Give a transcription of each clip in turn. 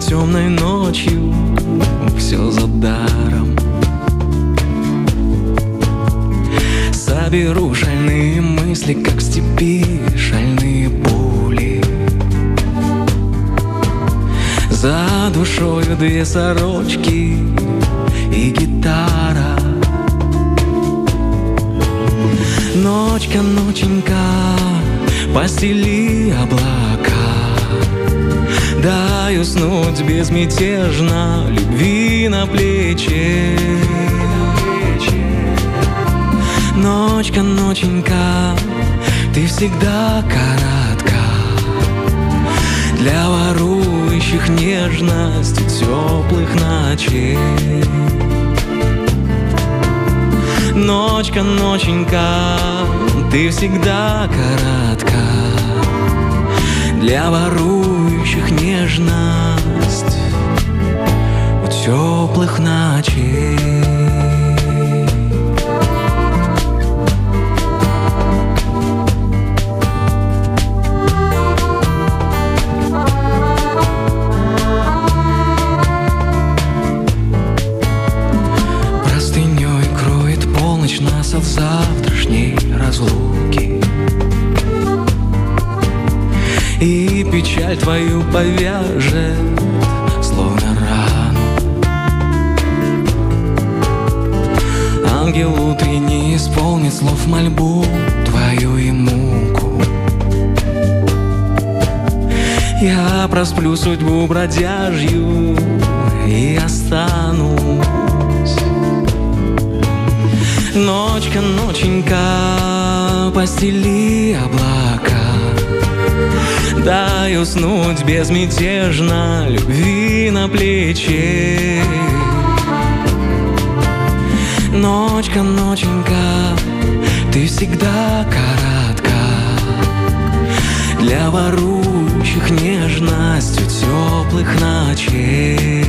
темной ночью все за даром. Соберу шальные мысли, как в степи шальные пули. За душою две сорочки и гитара. Ночка, ноченька, постели облака. Дай уснуть безмятежно, любви на плечи. Ночка, ноченька, ты всегда коротка для ворующих нежностью теплых ночей. Ночка, ноченька, ты всегда коротка для ворующих нежность у теплых ночей. Простыней кроет полночь нас от завтрашней разлуки, и печаль твою повяжет, словно рану. Ангел утренний исполнит слов мольбу твою и муку. Я просплю судьбу бродяжью и останусь. Ночка, ноченька, постели облака. Дай уснуть безмятежно, любви на плечи. Ночка, ноченька, ты всегда коротка для ворующих нежностью теплых ночей.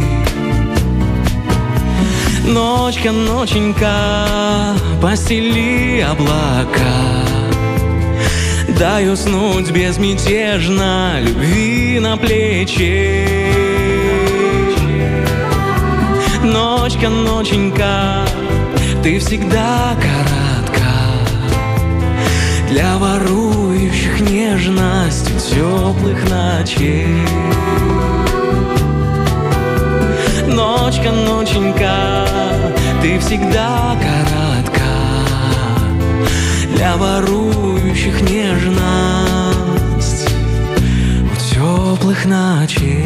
Ночка, ноченька, постели облака. Дай уснуть безмятежно, любви на плечи. Ночка, ноченька, ты всегда коротка для ворующих нежностью теплых ночей. Ночка, ноченька, ты всегда коротка для ворующих нежность у теплых ночей.